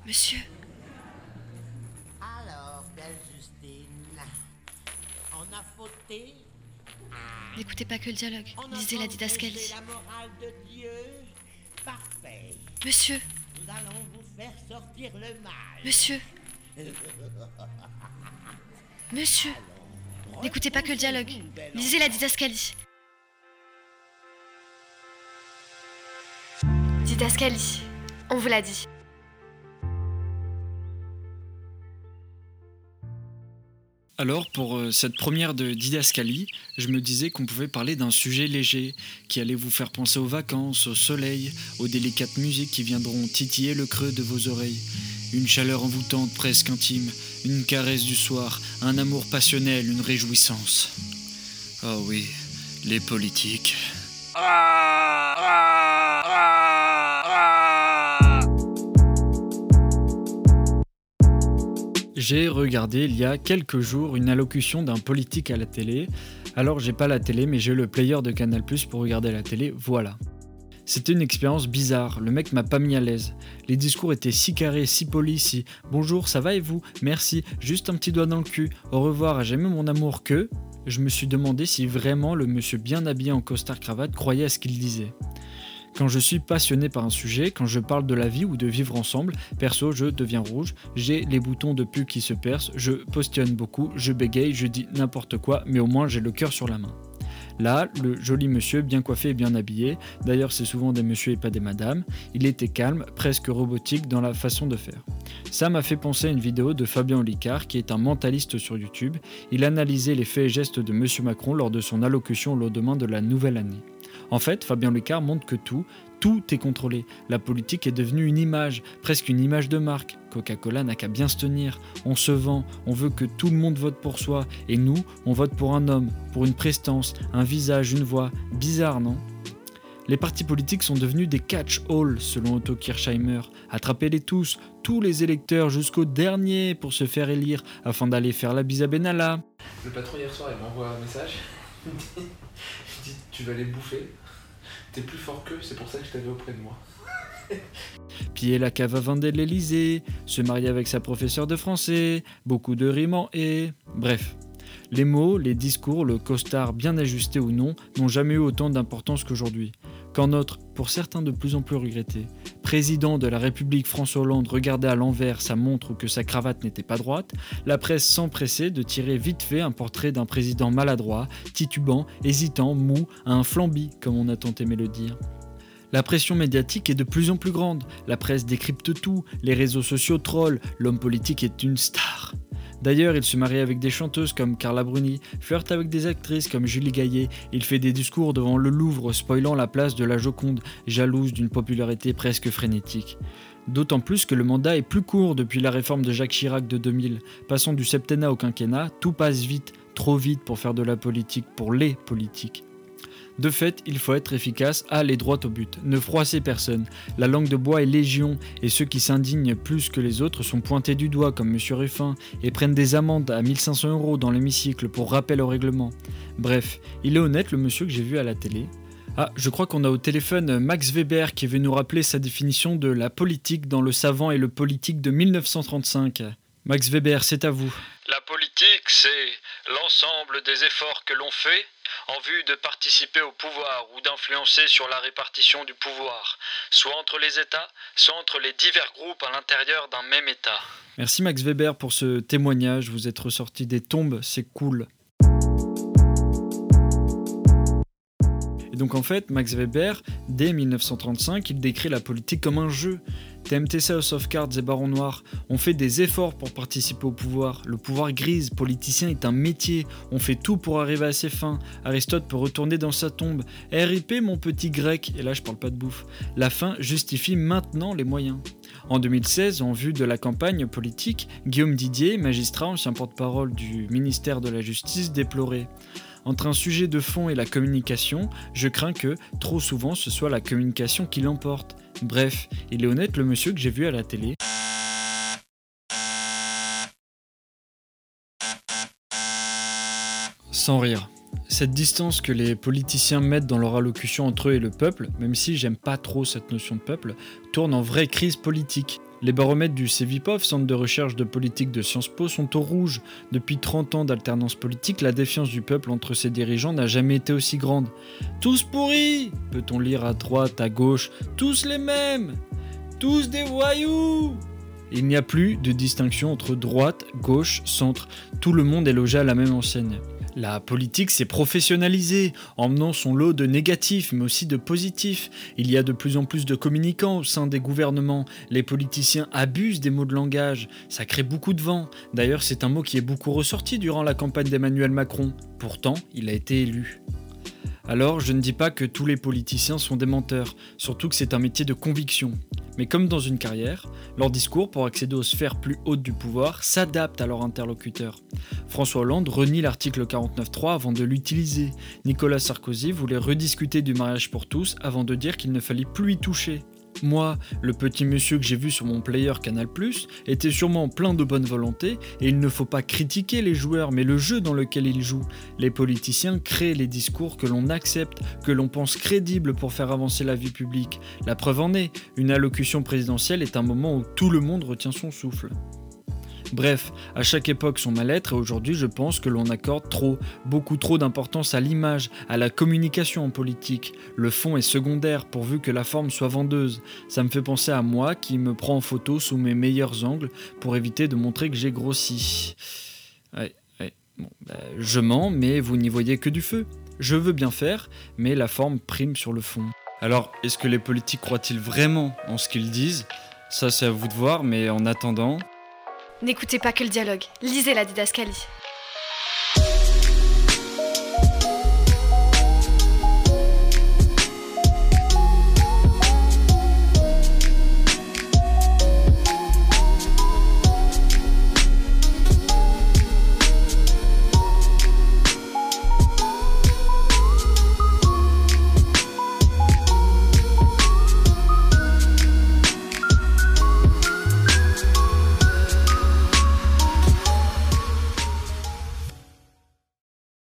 Monsieur, Alors, belle Justine, on a fauté, n'écoutez pas que le dialogue. on a Lisez la transgressé didascalie. la morale de Dieu. Parfait. Monsieur, Nous allons vous faire sortir le mal. monsieur. Monsieur, n'écoutez pas que le dialogue. Lisez la didascalie. Didascalie, on vous l'a dit. Alors, pour cette première de Didascalie, je me disais qu'on pouvait parler d'un sujet léger, qui allait vous faire penser aux vacances, au soleil, aux délicates musiques qui viendront titiller le creux de vos oreilles. Une chaleur envoûtante, presque intime, une caresse du soir, un amour passionnel, une réjouissance. Oh oui, les politiques. J'ai regardé il y a quelques jours une allocution d'un politique à la télé. Alors j'ai pas la télé mais j'ai le player de Canal+ pour regarder la télé, voilà. C'était une expérience bizarre, le mec m'a pas mis à l'aise. Les discours étaient si carrés, si polis, si « Bonjour, ça va et vous ? Merci, juste un petit doigt dans le cul, au revoir, j'aime mon amour que… » Je me suis demandé si vraiment le monsieur bien habillé en costard-cravate croyait à ce qu'il disait. Quand je suis passionné par un sujet, quand je parle de la vie ou de vivre ensemble, perso, je deviens rouge, j'ai les boutons de pub qui se percent, je postillonne beaucoup, je bégaye, je dis n'importe quoi, mais au moins j'ai le cœur sur la main. Là, le joli monsieur, bien coiffé et bien habillé, d'ailleurs c'est souvent des messieurs et pas des madames, il était calme, presque robotique dans la façon de faire. Ça m'a fait penser à une vidéo de Fabien Olicard, qui est un mentaliste sur YouTube. Il analysait les faits et gestes de monsieur Macron lors de son allocution au lendemain de la nouvelle année. En fait, Fabien Olicard montre que tout est contrôlé. La politique est devenue une image, presque une image de marque. Coca-Cola n'a qu'à bien se tenir. On se vend, on veut que tout le monde vote pour soi. Et nous, on vote pour un homme, pour une prestance, un visage, une voix. Bizarre, non ? Les partis politiques sont devenus des catch-all, selon Otto Kirchheimer. Attrapez-les tous les électeurs jusqu'au dernier pour se faire élire, afin d'aller faire la bise à Benalla. Le patron hier soir il m'envoie un message, il me dit tu vas les bouffer, t'es plus fort qu'eux, c'est pour ça que je t'avais auprès de moi. Piller la cave à vin de l'Elysée, se marier avec sa professeure de français, beaucoup de rimes en « et ». Bref, les mots, les discours, le costard bien ajusté ou non, n'ont jamais eu autant d'importance qu'aujourd'hui. Quand notre, pour certains de plus en plus regretté, président de la République François Hollande regardait à l'envers sa montre ou que sa cravate n'était pas droite, la presse s'empressait de tirer vite fait un portrait d'un président maladroit, titubant, hésitant, mou, à un flambi, comme on a tant aimé le dire. La pression médiatique est de plus en plus grande, la presse décrypte tout, les réseaux sociaux trollent, l'homme politique est une star. D'ailleurs, il se marie avec des chanteuses comme Carla Bruni, flirte avec des actrices comme Julie Gaillet, il fait des discours devant le Louvre spoilant la place de la Joconde, jalouse d'une popularité presque frénétique. D'autant plus que le mandat est plus court depuis la réforme de Jacques Chirac de 2000. Passant du septennat au quinquennat, tout passe vite, trop vite pour faire de la politique, pour les politiques. De fait, il faut être efficace, aller droit au but, ne froisser personne. La langue de bois est légion, et ceux qui s'indignent plus que les autres sont pointés du doigt comme M. Ruffin, et prennent des amendes à 1500 € dans l'hémicycle pour rappel au règlement. Bref, il est honnête le monsieur que j'ai vu à la télé. Ah, je crois qu'on a au téléphone Max Weber qui veut nous rappeler sa définition de la politique dans Le Savant et le Politique de 1935. Max Weber, c'est à vous. La politique, c'est l'ensemble des efforts que l'on fait en vue de participer au pouvoir ou d'influencer sur la répartition du pouvoir, soit entre les États, soit entre les divers groupes à l'intérieur d'un même État. Merci Max Weber pour ce témoignage, vous êtes ressorti des tombes, c'est cool. Et donc en fait, Max Weber, dès 1935, il décrit la politique comme un jeu. TMTC, House of Cards et Baron Noir ont fait des efforts pour participer au pouvoir. Le pouvoir grise, politicien est un métier. On fait tout pour arriver à ses fins. Aristote peut retourner dans sa tombe. RIP mon petit grec, et là je parle pas de bouffe. La fin justifie maintenant les moyens. En 2016, en vue de la campagne politique, Guillaume Didier, magistrat, ancien porte-parole du ministère de la Justice, déplorait. Entre un sujet de fond et la communication, je crains que, trop souvent, ce soit la communication qui l'emporte. Bref, il est honnête le monsieur que j'ai vu à la télé. Sans rire. Cette distance que les politiciens mettent dans leur allocution entre eux et le peuple, même si j'aime pas trop cette notion de peuple, tourne en vraie crise politique. Les baromètres du CEVIPOF, Centre de recherche de politique de Sciences Po, sont au rouge. Depuis 30 ans d'alternance politique, la défiance du peuple entre ses dirigeants n'a jamais été aussi grande. Tous pourris, peut-on lire à droite, à gauche, tous les mêmes, tous des voyous. Il n'y a plus de distinction entre droite, gauche, centre, tout le monde est logé à la même enseigne. La politique s'est professionnalisée, emmenant son lot de négatifs, mais aussi de positifs. Il y a de plus en plus de communicants au sein des gouvernements. Les politiciens abusent des mots de langage. Ça crée beaucoup de vent. D'ailleurs, c'est un mot qui est beaucoup ressorti durant la campagne d'Emmanuel Macron. Pourtant, il a été élu. Alors, je ne dis pas que tous les politiciens sont des menteurs, surtout que c'est un métier de conviction. Mais comme dans une carrière, leur discours pour accéder aux sphères plus hautes du pouvoir s'adapte à leur interlocuteur. François Hollande renie l'article 49.3 avant de l'utiliser. Nicolas Sarkozy voulait rediscuter du mariage pour tous avant de dire qu'il ne fallait plus y toucher. Moi, le petit monsieur que j'ai vu sur mon player Canal+, était sûrement plein de bonne volonté et il ne faut pas critiquer les joueurs mais le jeu dans lequel ils jouent. Les politiciens créent les discours que l'on accepte, que l'on pense crédibles pour faire avancer la vie publique. La preuve en est, une allocution présidentielle est un moment où tout le monde retient son souffle. Bref, à chaque époque son mal-être et aujourd'hui je pense que l'on accorde beaucoup trop d'importance à l'image, à la communication en politique. Le fond est secondaire pourvu que la forme soit vendeuse. Ça me fait penser à moi qui me prends en photo sous mes meilleurs angles pour éviter de montrer que j'ai grossi. Je mens mais vous n'y voyez que du feu. Je veux bien faire, mais la forme prime sur le fond. Alors, est-ce que les politiques croient-ils vraiment en ce qu'ils disent ? Ça c'est à vous de voir, mais en attendant... N'écoutez pas que le dialogue, lisez la didascalie.